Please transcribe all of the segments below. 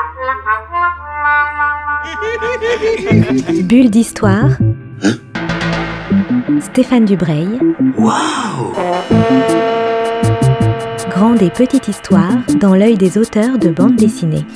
Bulle d'histoire. Stéphane Dubreuil. Waouh! Grande et petite histoire dans l'œil des auteurs de bande dessinée.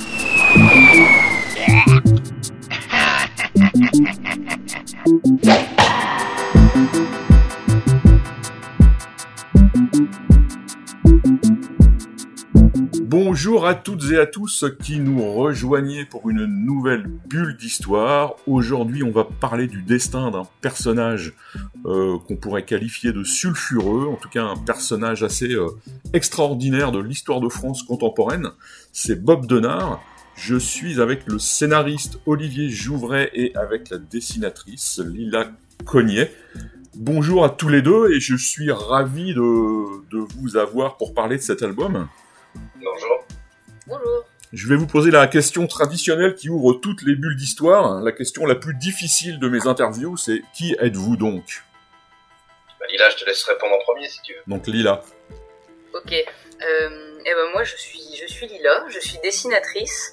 Bonjour à toutes et à tous qui nous rejoignez pour une nouvelle bulle d'histoire. Aujourd'hui, on va parler du destin d'un personnage qu'on pourrait qualifier de sulfureux, en tout cas un personnage assez extraordinaire de l'histoire de France contemporaine. C'est Bob Denard. Je suis avec le scénariste Olivier Jouvray et avec la dessinatrice Lila Cognet. Bonjour à tous les deux et je suis ravi de vous avoir pour parler de cet album. Bonjour. Bonjour. Je vais vous poser la question traditionnelle qui ouvre toutes les bulles d'histoire. La question la plus difficile de mes interviews, c'est « Qui êtes-vous donc ?» Lila, je te laisse répondre en premier si tu veux. Donc Lila. Ok. Moi, je suis Lila. Je suis dessinatrice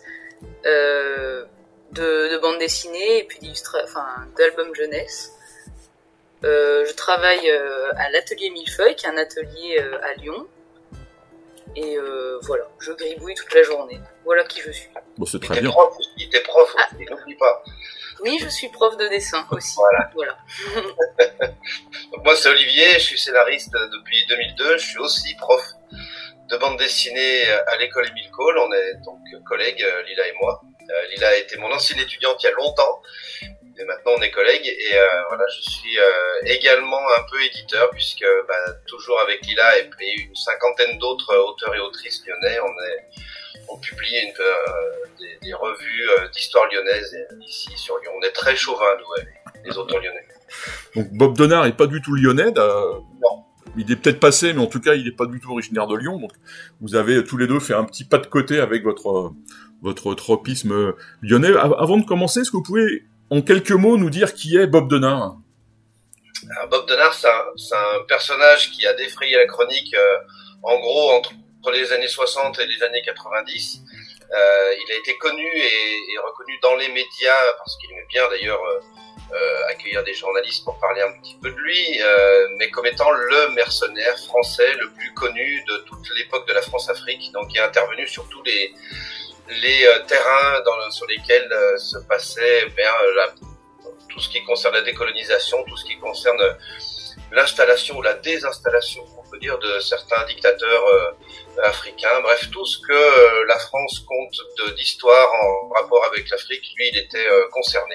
de bande dessinée et puis d'albums jeunesse. Je travaille à l'atelier Millefeuille, qui est un atelier à Lyon. Et voilà, je gribouille toute la journée. Voilà qui je suis. Bon, c'est très bien. T'es prof aussi, n'oublie pas. Oui, je suis prof de dessin aussi. Voilà. Donc moi, c'est Olivier, je suis scénariste depuis 2002. Je suis aussi prof de bande dessinée à l'école Émile Cole. On est donc collègues, Lila et moi. Lila a été mon ancienne étudiante il y a longtemps. Et maintenant, on est collègues. Et voilà, je suis également un peu éditeur, puisque toujours avec Lila et une cinquantaine d'autres auteurs et autrices lyonnais, on publie des revues d'histoire lyonnaise ici sur Lyon. On est très chauvins, nous, les auteurs lyonnais. Donc Bob Denard n'est pas du tout lyonnais. Non. Il est peut-être passé, mais en tout cas, il n'est pas du tout originaire de Lyon. Donc vous avez tous les deux fait un petit pas de côté avec votre tropisme lyonnais. Avant de commencer, est-ce que vous pouvez, en quelques mots, nous dire qui est Bob Denard ? Alors, Bob Denard, c'est un personnage qui a défrayé la chronique, en gros, entre les années 60 et les années 90. Il a été connu et reconnu dans les médias, parce qu'il aimait bien d'ailleurs accueillir des journalistes pour parler un petit peu de lui, mais comme étant le mercenaire français le plus connu de toute l'époque de la France-Afrique, donc qui est intervenu sur tous les terrains sur lesquels se passait tout ce qui concerne la décolonisation, tout ce qui concerne l'installation ou la désinstallation, on peut dire, de certains dictateurs africains. Bref, tout ce que la France compte d'histoire en rapport avec l'Afrique, lui, il était concerné.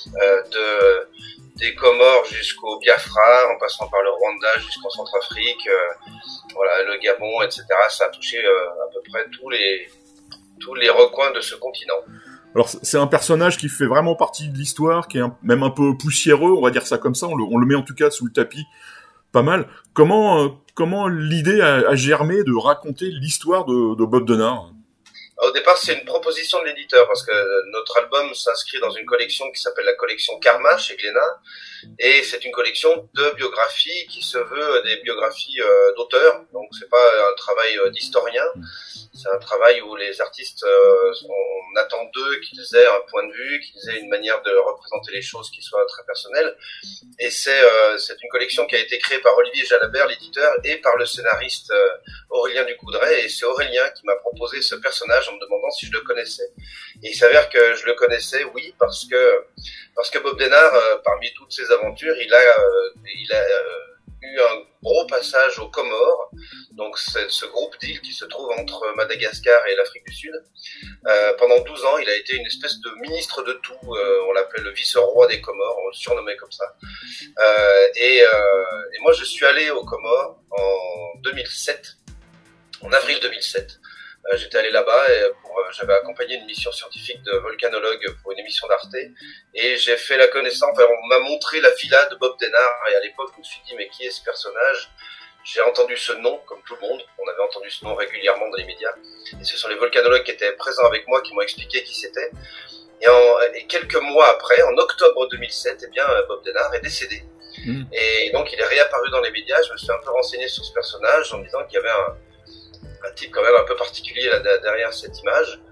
Des Comores jusqu'au Biafra, en passant par le Rwanda jusqu'en Centrafrique, le Gabon, etc. Ça a touché à peu près tous les recoins de ce continent. Alors c'est un personnage qui fait vraiment partie de l'histoire, qui est même un peu poussiéreux, on va dire ça comme ça, on le met en tout cas sous le tapis pas mal. Comment l'idée a germé de raconter l'histoire de Bob Denard ? Au départ, c'est une proposition de l'éditeur, parce que notre album s'inscrit dans une collection qui s'appelle la collection Karma chez Glénat, et c'est une collection de biographies qui se veut des biographies d'auteurs, donc c'est pas un travail d'historien, c'est un travail où les artistes, on attend d'eux qu'ils aient un point de vue, qu'ils aient une manière de représenter les choses qui soit très personnelle, et c'est une collection qui a été créée par Olivier Jalabert, l'éditeur, et par le scénariste Aurélien Ducoudray, et c'est Aurélien qui m'a proposé ce personnage en me demandant si je le connaissais. Et il s'avère que je le connaissais, oui, parce que Bob Denard, parmi toutes ses aventures, il a eu un gros passage aux Comores, donc c'est ce groupe d'îles qui se trouve entre Madagascar et l'Afrique du Sud. Pendant 12 ans, il a été une espèce de ministre de tout, on l'appelait le vice-roi des Comores, on le surnommait comme ça. Et moi, je suis allé aux Comores en 2007, en avril 2007. J'étais allé là-bas et j'avais accompagné une mission scientifique de volcanologue pour une émission d'Arte, et j'ai fait la connaissance, on m'a montré la villa de Bob Denard, et à l'époque je me suis dit mais qui est ce personnage ? J'ai entendu ce nom, comme tout le monde, on avait entendu ce nom régulièrement dans les médias, et ce sont les volcanologues qui étaient présents avec moi qui m'ont expliqué qui c'était. Et quelques mois après, en octobre 2007, Bob Denard est décédé. Et donc il est réapparu dans les médias. Je me suis un peu renseigné sur ce personnage en me disant qu'il y avait un type quand même un peu particulier là, derrière cette image.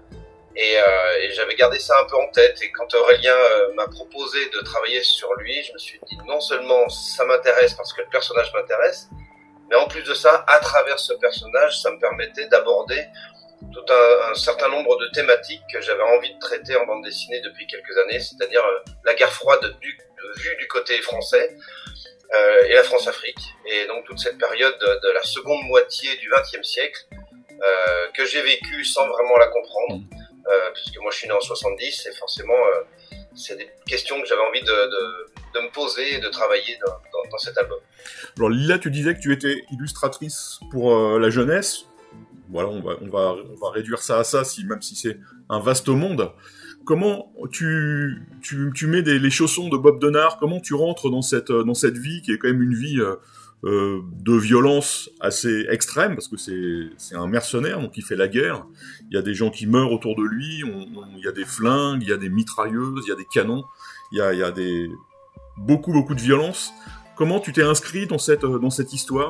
Et j'avais gardé ça un peu en tête. Et quand Aurélien m'a proposé de travailler sur lui, je me suis dit non seulement ça m'intéresse parce que le personnage m'intéresse, mais en plus de ça, à travers ce personnage, ça me permettait d'aborder tout un certain nombre de thématiques que j'avais envie de traiter en bande dessinée depuis quelques années, c'est-à-dire la guerre froide vue du côté français et la France-Afrique. Et donc toute cette période de la seconde moitié du XXe siècle que j'ai vécue sans vraiment la comprendre. Puisque moi je suis né en 70 et forcément c'est des questions que j'avais envie de me poser et de travailler dans cet album. Alors Lila, tu disais que tu étais illustratrice pour la jeunesse. Voilà, on va réduire ça à ça, même si c'est un vaste monde. Comment tu mets les chaussons de Bob Denard, comment tu rentres dans cette vie qui est quand même une vie de violence assez extrême, parce que c'est un mercenaire, donc il fait la guerre, il y a des gens qui meurent autour de lui, il y a des flingues, il y a des mitrailleuses, il y a des canons, il y a beaucoup de violence. Comment tu t'es inscrit dans cette histoire ?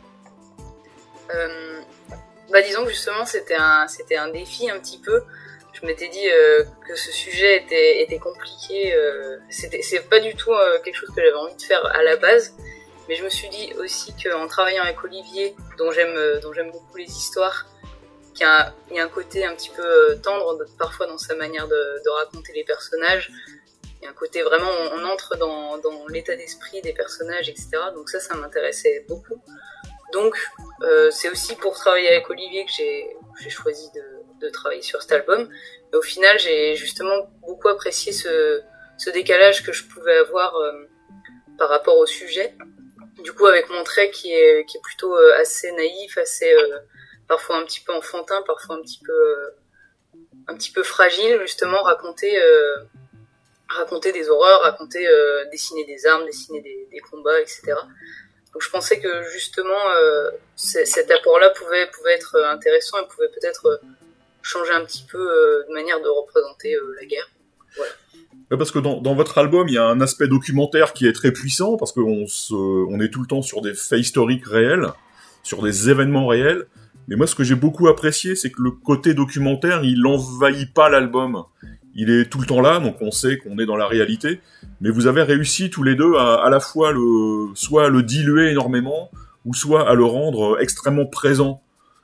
Disons que justement c'était un défi un petit peu. Je m'étais dit que ce sujet était compliqué, c'est pas du tout quelque chose que j'avais envie de faire à la base. Mais je me suis dit aussi qu'en travaillant avec Olivier, dont j'aime beaucoup les histoires, il y a un côté un petit peu tendre parfois dans sa manière de raconter les personnages. Il y a un côté vraiment, on entre dans l'état d'esprit des personnages, etc. Donc ça m'intéressait beaucoup. Donc c'est aussi pour travailler avec Olivier que j'ai choisi de travailler sur cet album. Et au final, j'ai justement beaucoup apprécié ce décalage que je pouvais avoir par rapport au sujet. Du coup, avec mon trait qui est plutôt assez naïf, assez parfois un petit peu enfantin, parfois un petit peu fragile, justement, raconter des horreurs, dessiner des armes, dessiner des combats, etc. Donc je pensais que justement cet apport-là pouvait être intéressant et pouvait peut-être changer un petit peu de manière de représenter la guerre. Voilà. Parce que dans votre album, il y a un aspect documentaire qui est très puissant, parce qu'on est tout le temps sur des faits historiques réels, sur des événements réels. Mais moi, ce que j'ai beaucoup apprécié, c'est que le côté documentaire, il envahit pas l'album. Il est tout le temps là, donc on sait qu'on est dans la réalité. Mais vous avez réussi tous les deux à la fois soit le diluer énormément, ou soit à le rendre extrêmement présent.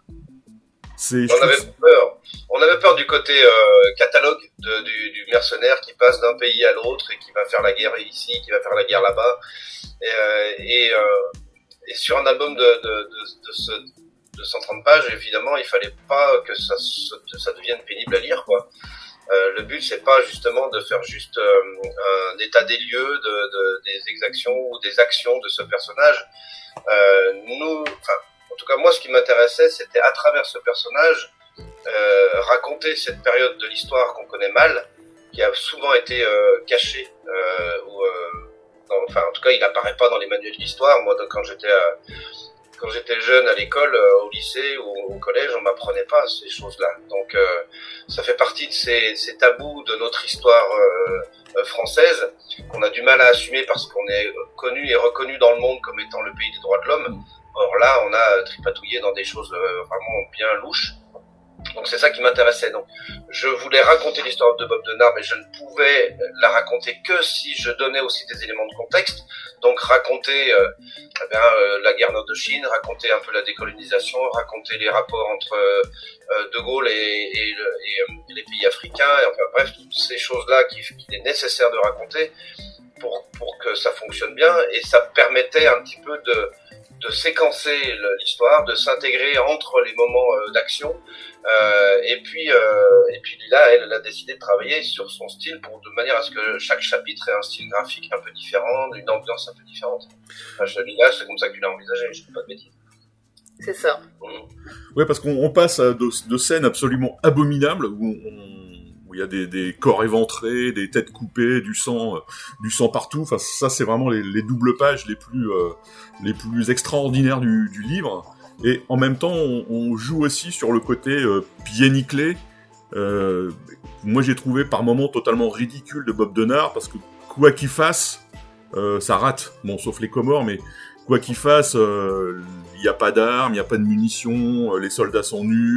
On avait peur du côté catalogue du mercenaire qui passe d'un pays à l'autre et qui va faire la guerre ici, qui va faire la guerre là-bas. Et sur un album de 130 pages, évidemment, il fallait pas que ça devienne pénible à lire, quoi. Le but, c'est pas justement de faire juste un état des lieux des exactions ou des actions de ce personnage. En tout cas, moi, ce qui m'intéressait, c'était à travers ce personnage raconter cette période de l'histoire qu'on connaît mal, qui a souvent été cachée, en tout cas, il apparaît pas dans les manuels d'histoire. Moi, quand j'étais jeune à l'école, au lycée ou au collège, on m'apprenait pas ces choses-là. Donc, ça fait partie de ces tabous de notre histoire française qu'on a du mal à assumer parce qu'on est connu et reconnu dans le monde comme étant le pays des droits de l'homme. Or là, on a tripatouillé dans des choses vraiment bien louches. Donc c'est ça qui m'intéressait. Donc je voulais raconter l'histoire de Bob Denard, mais je ne pouvais la raconter que si je donnais aussi des éléments de contexte. Donc raconter la guerre d'Indochine, raconter un peu la décolonisation, raconter les rapports entre De Gaulle et les pays africains. Et enfin bref, toutes ces choses-là qu'il est nécessaire de raconter pour que ça fonctionne bien. Et ça permettait un petit peu de séquencer l'histoire, de s'intégrer entre les moments d'action. Et puis Lila, elle a décidé de travailler sur son style de manière à ce que chaque chapitre ait un style graphique un peu différent, une ambiance un peu différente. Lila, c'est comme ça que tu l'as envisagé, je ne dis pas de bêtises. C'est ça. Ouais, parce qu'on passe à de scènes absolument abominables où il y a des corps éventrés, des têtes coupées, du sang partout. Enfin, ça, c'est vraiment les doubles pages les plus extraordinaires du livre. Et en même temps, on joue aussi sur le côté pieds nickelés. Moi, j'ai trouvé par moments totalement ridicule de Bob Denard, parce que quoi qu'il fasse, ça rate. Bon, sauf les Comores, mais quoi qu'il fasse, il n'y a pas d'armes, il n'y a pas de munitions, les soldats sont nuls.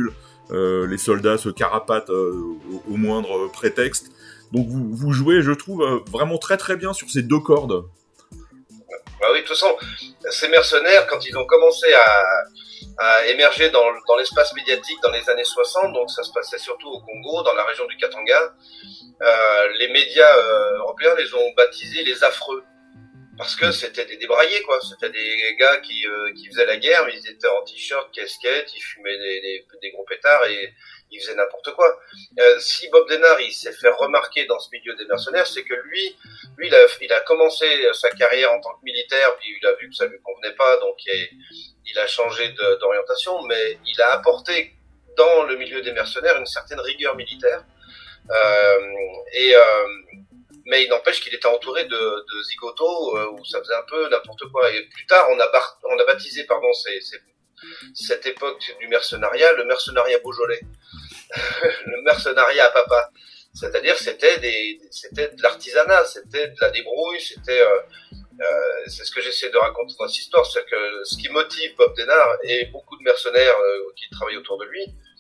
les soldats se carapatent au moindre prétexte. Donc vous jouez, je trouve, vraiment très très bien sur ces deux cordes. Bah oui, de toute façon, ces mercenaires, quand ils ont commencé à émerger dans l'espace médiatique dans les années 60, donc ça se passait surtout au Congo, dans la région du Katanga, les médias européens les ont baptisés les affreux. Parce que c'était des débraillés, quoi. C'était des gars qui faisaient la guerre, mais ils étaient en t-shirt, casquette, ils fumaient des gros pétards et ils faisaient n'importe quoi. Si Bob Denard, il s'est fait remarquer dans ce milieu des mercenaires, c'est que lui, il a commencé sa carrière en tant que militaire, puis il a vu que ça lui convenait pas, donc il a changé d'orientation, mais il a apporté dans le milieu des mercenaires une certaine rigueur militaire. Mais il n'empêche qu'il était entouré de zigotos où ça faisait un peu n'importe quoi. Et plus tard, on a baptisé cette époque du mercenariat le mercenariat Beaujolais, le mercenariat à papa. C'est-à-dire c'était de l'artisanat, c'était de la débrouille, c'est ce que j'essaie de raconter dans cette histoire, c'est que ce qui motive Bob Denard et beaucoup de mercenaires qui travaillent autour de lui,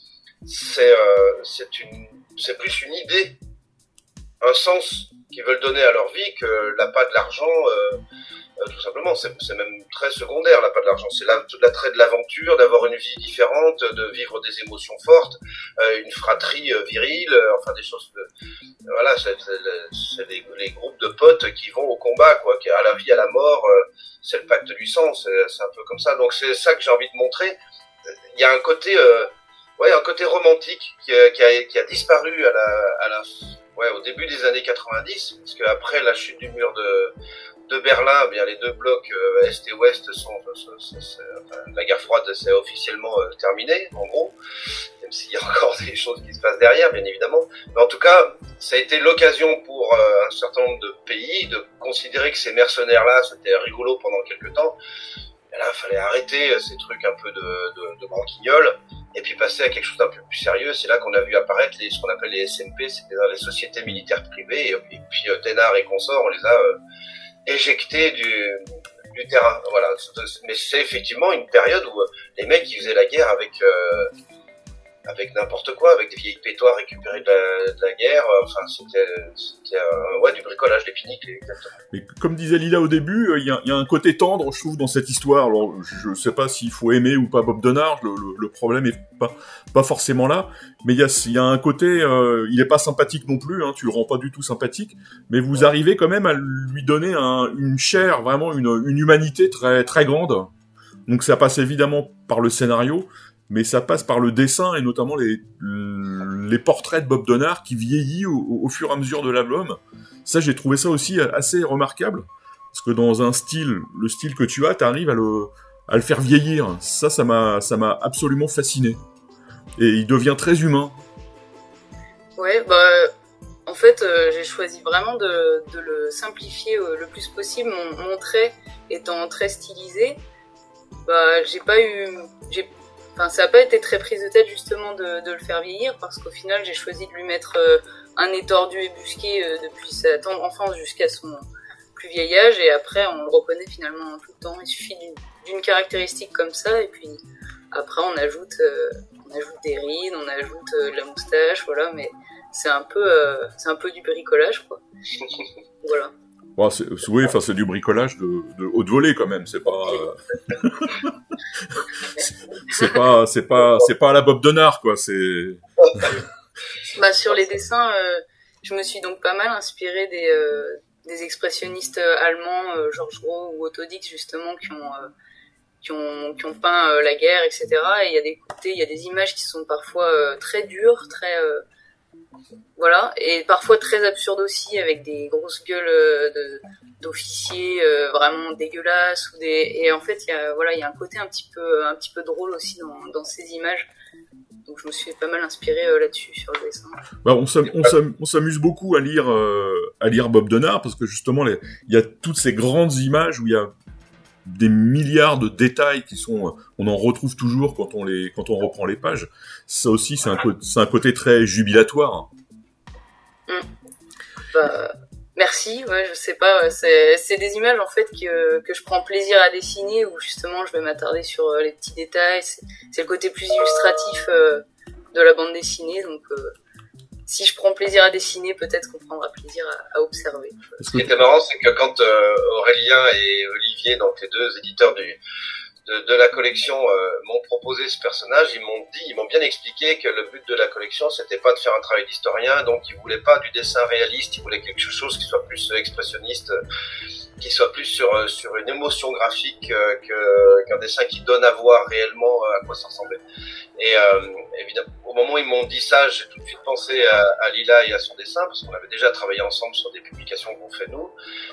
c'est plus une idée, un sens qu'ils veulent donner à leur vie que l'appât de l'argent, tout simplement. C'est même très secondaire, l'appât de l'argent. C'est l'attrait de l'aventure, d'avoir une vie différente, de vivre des émotions fortes, une fratrie virile, enfin des choses voilà, c'est les groupes de potes qui vont au combat, quoi, à la vie, à la mort, c'est le pacte du sang, c'est un peu comme ça. Donc c'est ça que j'ai envie de montrer. Il y a un côté un côté romantique qui a disparu au début des années 90, parce qu'après la chute du mur de Berlin, eh bien les deux blocs Est et Ouest la guerre froide s'est officiellement terminée, en gros, même s'il y a encore des choses qui se passent derrière, bien évidemment. Mais en tout cas, ça a été l'occasion pour un certain nombre de pays de considérer que ces mercenaires-là, c'était rigolo pendant quelques temps. Et là, il fallait arrêter ces trucs un peu de branquignoles et puis passer à quelque chose d'un peu plus sérieux. C'est là qu'on a vu apparaître ce qu'on appelle les SMP, c'est-à-dire les sociétés militaires privées. Et puis Denard et consorts, on les a éjectés du terrain. Voilà. Mais c'est effectivement une période où les mecs ils faisaient la guerre avec n'importe quoi, avec des vieilles pétoires récupérées de la guerre. Enfin, c'était du bricolage, des piniques, exactement. Mais comme disait Lila au début, il y a un côté tendre, je trouve, dans cette histoire. Alors, je sais pas s'il faut aimer ou pas Bob Denard, le problème est pas forcément là, mais il y a un côté, il est pas sympathique non plus, hein, tu le rends pas du tout sympathique, mais vous arrivez quand même à lui donner une chair, vraiment une humanité très très grande. Donc ça passe évidemment par le scénario, mais ça passe par le dessin et notamment les portraits de Bob Denard qui vieillit au fur et à mesure de l'album. Ça, j'ai trouvé ça aussi assez remarquable, parce que dans le style que tu as, t'arrives à le faire vieillir. Ça m'a absolument fasciné. Et il devient très humain. Ouais, en fait, j'ai choisi vraiment de le simplifier le plus possible. Mon trait étant très stylisé, ça n'a pas été très prise de tête justement de le faire vieillir, parce qu'au final j'ai choisi de lui mettre un nez tordu et busqué depuis sa tendre enfance jusqu'à son plus vieil âge, et après on le reconnaît finalement tout le temps. Il suffit d'une caractéristique comme ça, et puis après on ajoute des rides, on ajoute de la moustache, voilà, mais c'est un peu du bricolage, quoi. Voilà. Bon, c'est du bricolage de haute volée quand même. C'est pas, c'est pas à la Bob Denard, quoi. C'est. Sur les dessins, je me suis donc pas mal inspirée des expressionnistes allemands, Georges Gros ou Otto Dix, justement, qui ont peint la guerre, etc. Et il y a des images qui sont parfois très dures, très voilà, et parfois très absurdes aussi, avec des grosses gueules d'officiers vraiment dégueulasses, et en fait il y a un côté un petit peu drôle aussi dans ces images. Donc je me suis pas mal inspirée là-dessus sur le dessin. On s'amuse beaucoup à lire Bob Denard, parce que justement il y a toutes ces grandes images où il y a des milliards de détails on en retrouve toujours quand on reprend les pages. Ça aussi, c'est un côté très jubilatoire. Merci, je sais pas, c'est des images en fait que je prends plaisir à dessiner, où justement je vais m'attarder sur les petits détails. C'est le côté plus illustratif de la bande dessinée, donc si je prends plaisir à dessiner, peut-être qu'on prendra plaisir à observer. Ce qui était marrant, c'est que quand Aurélien et Olivier, donc les deux éditeurs de la collection, m'ont proposé ce personnage, ils m'ont bien expliqué que le but de la collection, c'était pas de faire un travail d'historien, donc ils voulaient pas du dessin réaliste, ils voulaient quelque chose qui soit plus expressionniste, qui soit plus sur une émotion graphique qu'un dessin qui donne à voir réellement à quoi ça ressemblait. Et évidemment, au moment où ils m'ont dit ça, j'ai tout de suite pensé à Lila et à son dessin, parce qu'on avait déjà travaillé ensemble sur des publications qu'on fait nous.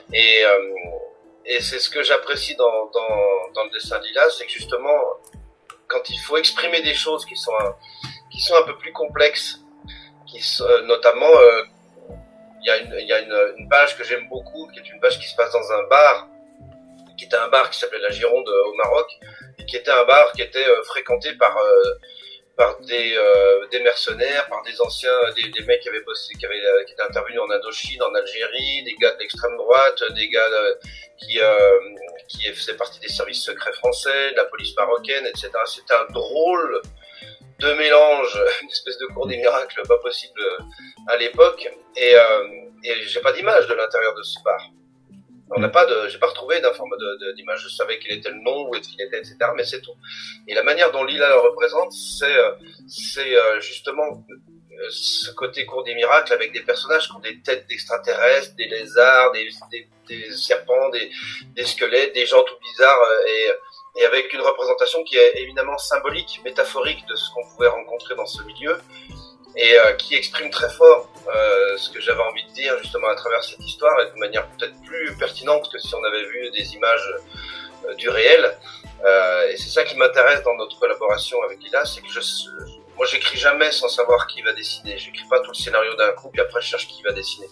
Et c'est ce que j'apprécie dans le dessin de Lila, c'est que justement, quand il faut exprimer des choses qui sont un peu plus complexes, notamment il y a une page que j'aime beaucoup, qui est une page qui se passe dans un bar, qui était un bar qui s'appelait La Gironde au Maroc, et qui était un bar qui était fréquenté par des mercenaires, par des anciens, des mecs qui avaient bossé, qui étaient intervenus en Indochine, en Algérie, des gars de l'extrême droite, des gars qui faisaient partie des services secrets français, de la police marocaine, etc. C'était un drôle de mélange, une espèce de cours des miracles pas possible à l'époque, et j'ai pas d'image de l'intérieur de ce bar. J'ai pas retrouvé d'image. Je savais quel était le nom, où est-ce qu'il était, etc. Mais c'est tout. Et la manière dont Lila le représente, c'est justement ce côté cours des miracles avec des personnages qui ont des têtes d'extraterrestres, des lézards, des serpents, des squelettes, des gens tout bizarres, et avec une représentation qui est évidemment symbolique, métaphorique de ce qu'on pouvait rencontrer dans ce milieu, et qui exprime très fort ce que j'avais envie de dire justement à travers cette histoire, et de manière peut-être plus pertinente que si on avait vu des images du réel. Et c'est ça qui m'intéresse dans notre collaboration avec Lila, c'est que moi j'écris jamais sans savoir qui va dessiner. J'écris pas tout le scénario d'un coup puis après je cherche qui va dessiner.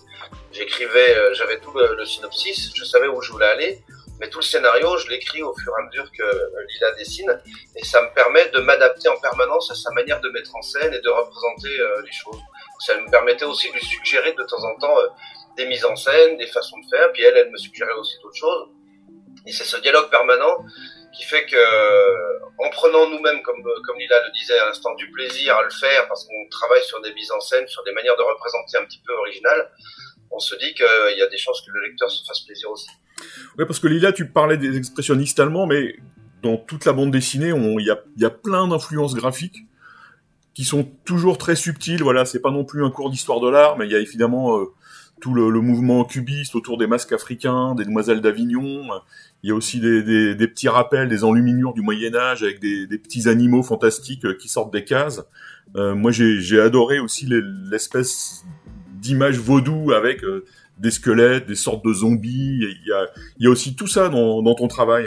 J'avais tout le synopsis, je savais où je voulais aller, mais tout le scénario je l'écris au fur et à mesure que Lila dessine, et ça me permet de m'adapter en permanence à sa manière de mettre en scène et de représenter les choses. Ça me permettait aussi de lui suggérer de temps en temps des mises en scène, des façons de faire, puis elle me suggérait aussi d'autres choses. Et c'est ce dialogue permanent qui fait que, en prenant nous-mêmes, comme Lila le disait à l'instant, du plaisir à le faire, parce qu'on travaille sur des mises en scène, sur des manières de représenter un petit peu originales, on se dit qu'il y a des chances que le lecteur se fasse plaisir aussi. Oui, parce que Lila, tu parlais des expressionnistes allemands, mais dans toute la bande dessinée, il y a plein d'influences graphiques qui sont toujours très subtiles. Voilà, c'est pas non plus un cours d'histoire de l'art, mais il y a évidemment tout le mouvement cubiste autour des masques africains, des demoiselles d'Avignon. Il y a aussi des petits rappels, des enluminures du Moyen-Âge avec des petits animaux fantastiques qui sortent des cases. Moi, j'ai adoré aussi l'espèce d'image vaudou avec des squelettes, des sortes de zombies. Il y a aussi tout ça dans ton travail.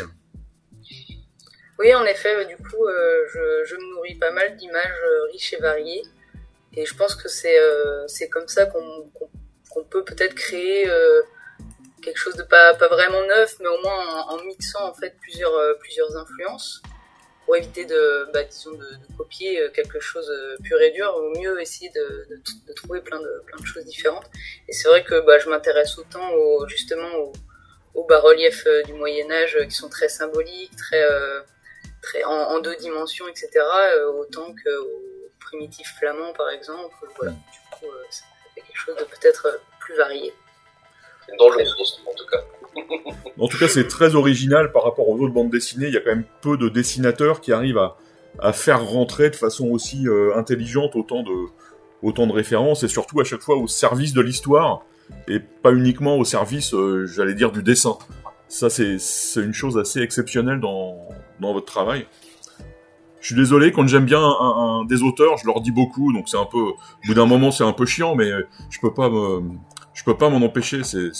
Oui, en effet, du coup, je me nourris pas mal d'images riches et variées. Et je pense que c'est comme ça qu'on peut peut-être créer quelque chose de pas vraiment neuf, mais au moins en mixant en fait plusieurs influences, pour éviter de copier quelque chose pur et dur. Au mieux essayer de trouver plein de choses différentes. Et c'est vrai que je m'intéresse autant aux bas-reliefs du Moyen-Âge qui sont très symboliques, très en deux dimensions, etc., autant qu'aux primitifs flamands, par exemple. Voilà. Du coup, ça fait quelque chose de peut-être plus varié. Dans le sens, en tout cas. En tout cas, c'est très original par rapport aux autres bandes dessinées. Il y a quand même peu de dessinateurs qui arrivent à faire rentrer de façon aussi intelligente autant de références, et surtout à chaque fois au service de l'histoire, et pas uniquement au service, j'allais dire, du dessin. Ça, c'est une chose assez exceptionnelle dans votre travail. Je suis désolé, quand j'aime bien des auteurs, je leur dis beaucoup, donc c'est un peu, au bout d'un moment, c'est un peu chiant, mais je peux pas m'en empêcher.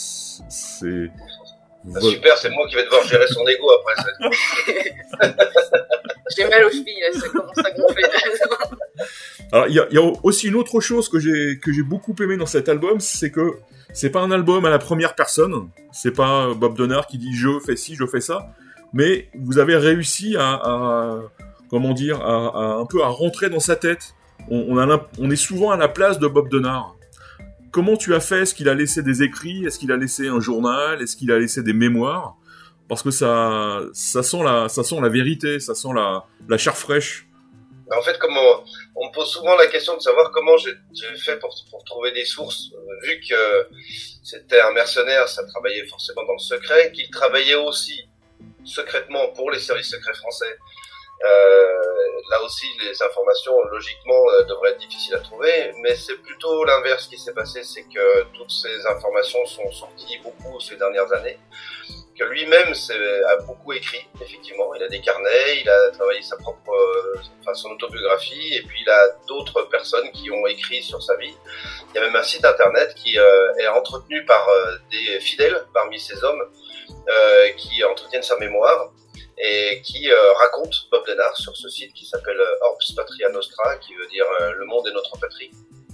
Super, c'est moi qui vais devoir gérer son ego après. J'ai mal aux chevilles, ça commence à gonfler. Alors, il y a aussi une autre chose que j'ai beaucoup aimé dans cet album, c'est que c'est pas un album à la première personne, c'est pas Bob Donard qui dit je fais ci, je fais ça, mais vous avez réussi à un peu à rentrer dans sa tête. On est souvent à la place de Bob Donard. Comment tu as fait? Est-ce qu'il a laissé des écrits? Est-ce qu'il a laissé un journal? Est-ce qu'il a laissé des mémoires? Parce que ça sent la vérité, ça sent la chair fraîche. En fait, on me pose souvent la question de savoir comment j'ai fait pour trouver des sources, vu que c'était un mercenaire, ça travaillait forcément dans le secret, qu'il travaillait aussi secrètement pour les services secrets français. Là aussi, les informations, logiquement, devraient être difficiles à trouver, mais c'est plutôt l'inverse qui s'est passé, c'est que toutes ces informations sont sorties beaucoup ces dernières années, que lui-même a beaucoup écrit, effectivement. Il a des carnets, il a travaillé son autobiographie, et puis il a d'autres personnes qui ont écrit sur sa vie. Il y a même un site internet qui est entretenu par des fidèles parmi ces hommes qui entretiennent sa mémoire, et qui raconte Bob Denard sur ce site qui s'appelle Orbs Patria Nostra, qui veut dire le monde est notre patrie.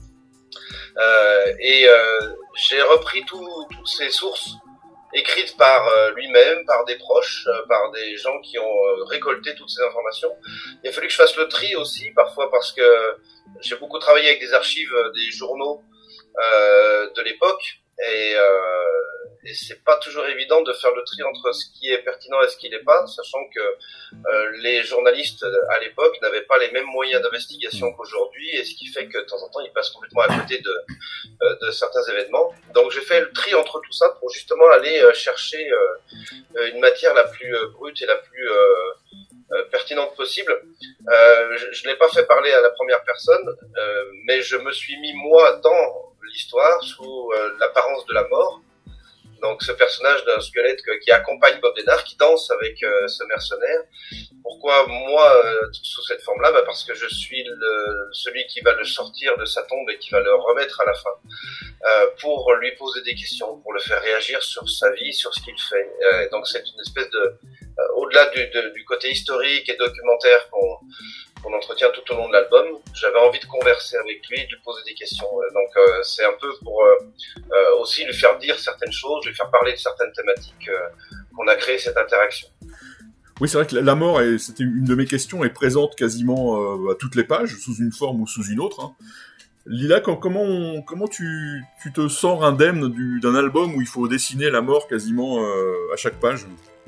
J'ai repris toutes ces sources écrites par lui-même, par des proches, par des gens qui ont récolté toutes ces informations. Il a fallu que je fasse le tri aussi, parfois parce que j'ai beaucoup travaillé avec des archives des journaux de l'époque, et c'est pas toujours évident de faire le tri entre ce qui est pertinent et ce qui l'est pas, sachant que les journalistes à l'époque n'avaient pas les mêmes moyens d'investigation qu'aujourd'hui, et ce qui fait que de temps en temps ils passent complètement à côté de certains événements. Donc j'ai fait le tri entre tout ça pour justement aller chercher une matière la plus brute et la plus pertinente possible. Je l'ai pas fait parler à la première personne, mais je me suis mis moi dans l'histoire sous l'apparence de la mort. Donc ce personnage d'un squelette qui accompagne Bob Denard, qui danse avec ce mercenaire. Pourquoi moi sous cette forme-là? Parce que je suis celui qui va le sortir de sa tombe et qui va le remettre à la fin, pour lui poser des questions, pour le faire réagir sur sa vie, sur ce qu'il fait. Donc c'est une espèce de au-delà du côté historique et documentaire qu'on entretient tout au long de l'album, j'avais envie de converser avec lui, de lui poser des questions. Donc c'est un peu pour aussi lui faire dire certaines choses, lui faire parler de certaines thématiques qu'on a créé cette interaction. Oui, c'est vrai que la mort, c'était une de mes questions, est présente quasiment à toutes les pages, sous une forme ou sous une autre. Hein. Lila, comment tu te sors indemne d'un album où il faut dessiner la mort quasiment à chaque page?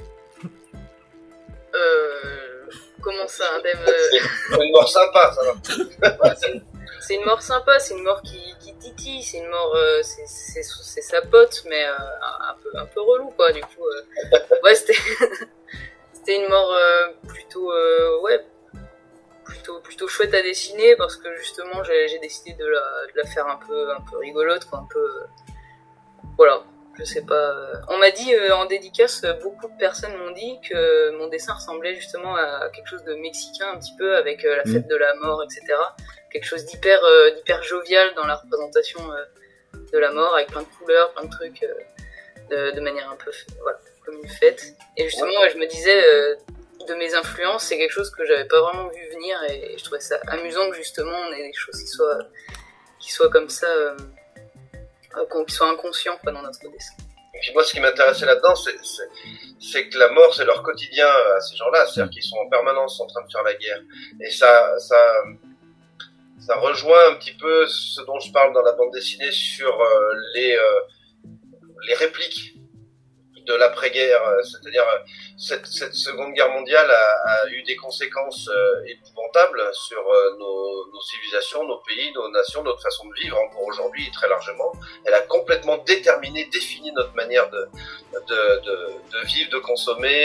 Comment ça, indemne C'est une mort sympa, ça va. C'est une mort sympa, c'est une mort qui titille, c'est une mort, c'est sa pote, mais un peu relou, quoi, du coup. Ouais, c'était une mort plutôt chouette à dessiner, parce que justement, j'ai décidé de la faire un peu rigolote, quoi, un peu... voilà. Je sais pas. On m'a dit en dédicace, beaucoup de personnes m'ont dit que mon dessin ressemblait justement à quelque chose de mexicain un petit peu, avec la fête de la mort, etc. Quelque chose d'hyper jovial dans la représentation de la mort, avec plein de couleurs, plein de trucs, de manière un peu comme une fête. Et justement, je me disais de mes influences, c'est quelque chose que j'avais pas vraiment vu venir, et je trouvais ça amusant que justement on ait des choses qui soient comme ça. Qui soient inconscients, quoi, dans notre dessin. Et puis moi, ce qui m'intéressait là-dedans, c'est que la mort, c'est leur quotidien à ces gens-là, c'est-à-dire qu'ils sont en permanence en train de faire la guerre. Et ça rejoint un petit peu ce dont je parle dans la bande dessinée sur les répliques de l'après-guerre, c'est-à-dire cette seconde guerre mondiale a eu des conséquences épouvantables sur nos civilisations, nos pays, nos nations, notre façon de vivre encore aujourd'hui très largement. Elle a complètement défini notre manière de vivre, de consommer,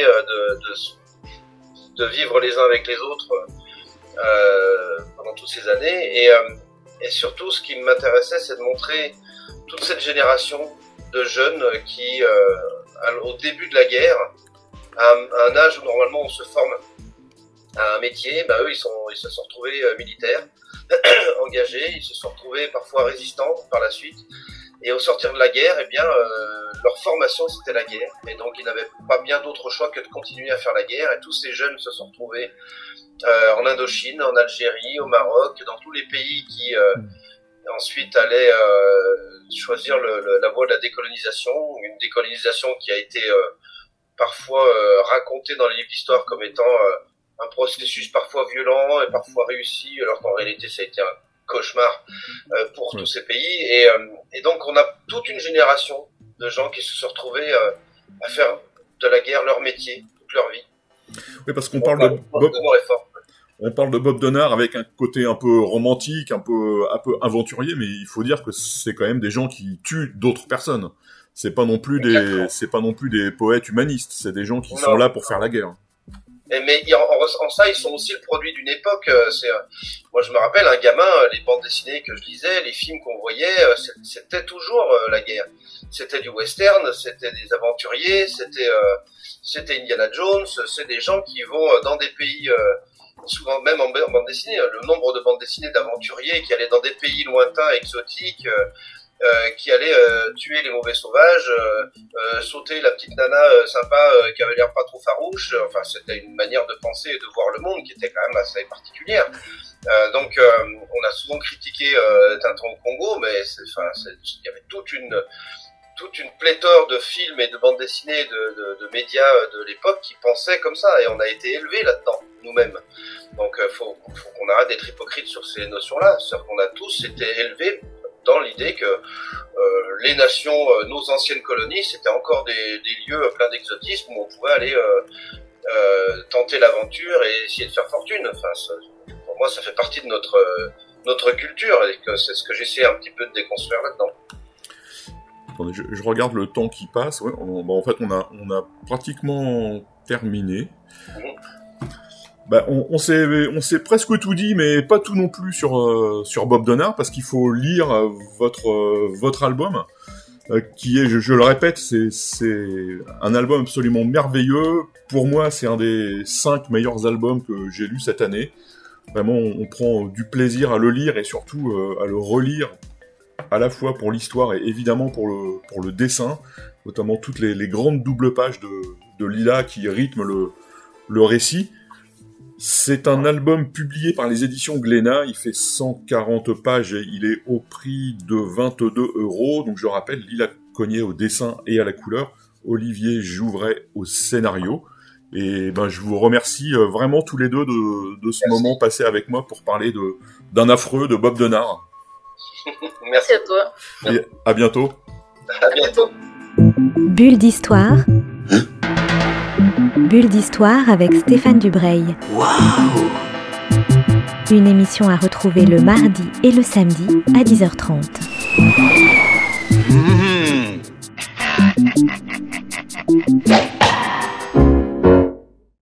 de vivre les uns avec les autres pendant toutes ces années. Et surtout, ce qui m'intéressait, c'est de montrer toute cette génération de jeunes qui au début de la guerre, à un âge où normalement on se forme à un métier, eux ils se sont retrouvés militaires, engagés, ils se sont retrouvés parfois résistants par la suite, et au sortir de la guerre, leur formation c'était la guerre, et donc ils n'avaient pas bien d'autre choix que de continuer à faire la guerre, et tous ces jeunes se sont retrouvés en Indochine, en Algérie, au Maroc, dans tous les pays qui ensuite allait choisir la voie de la décolonisation, une décolonisation qui a été parfois racontée dans les livres d'histoire comme étant un processus parfois violent et parfois réussi, alors qu'en réalité ça a été un cauchemar pour tous ces pays. Et donc on a toute une génération de gens qui se sont retrouvés à faire de la guerre leur métier, toute leur vie. Oui, parce qu'on parle de Bob... on parle de Bob Denard avec un côté un peu romantique, un peu aventurier, mais il faut dire que c'est quand même des gens qui tuent d'autres personnes. C'est pas non plus des poètes humanistes, c'est des gens qui sont là pour faire la guerre. Mais en ça, ils sont aussi le produit d'une époque. Moi, je me rappelle, un gamin, les bandes dessinées que je lisais, les films qu'on voyait, c'était toujours la guerre. C'était du western, c'était des aventuriers, c'était Indiana Jones. C'est des gens qui vont dans des pays, souvent même en bande dessinée. Le nombre de bandes dessinées d'aventuriers qui allaient dans des pays lointains, exotiques. Qui allait tuer les mauvais sauvages, sauter la petite nana sympa qui avait l'air pas trop farouche. Enfin, c'était une manière de penser et de voir le monde qui était quand même assez particulière. Donc, on a souvent critiqué Tintin au Congo, mais il y avait toute une pléthore de films et de bandes dessinées, de médias de l'époque qui pensaient comme ça, et on a été élevés là-dedans, nous-mêmes. Donc, faut qu'on arrête d'être hypocrite sur ces notions-là. C'est-à-dire qu'on a tous été élevés dans l'idée que les nations, nos anciennes colonies, c'était encore des lieux pleins d'exotisme où on pouvait aller tenter l'aventure et essayer de faire fortune. Enfin, pour moi, ça fait partie de notre culture, et que c'est ce que j'essaie un petit peu de déconstruire là-dedans. Attendez, je regarde le temps qui passe. Ouais, en fait, on a pratiquement terminé. On s'est presque tout dit, mais pas tout non plus sur Bob Denard, parce qu'il faut lire votre album, qui est, je le répète, c'est un album absolument merveilleux. Pour moi, c'est un des 5 meilleurs albums que j'ai lus cette année. Vraiment, on prend du plaisir à le lire et surtout à le relire, à la fois pour l'histoire et évidemment pour le dessin, notamment toutes les grandes doubles pages de Lila qui rythment le récit. C'est un album publié par les éditions Glénat, il fait 140 pages et il est au prix de 22 €. Donc je rappelle, Lila Cogniet au dessin et à la couleur, Olivier Jouvray au scénario. Et je vous remercie vraiment tous les deux de ce moment passé avec moi pour parler d'un affreux de Bob Denard. Merci à toi. Et à bientôt. À bientôt. Bulle d'histoire. Bulle d'histoire avec Stéphane Dubreuil. Waouh! Une émission à retrouver le mardi et le samedi à 10h30.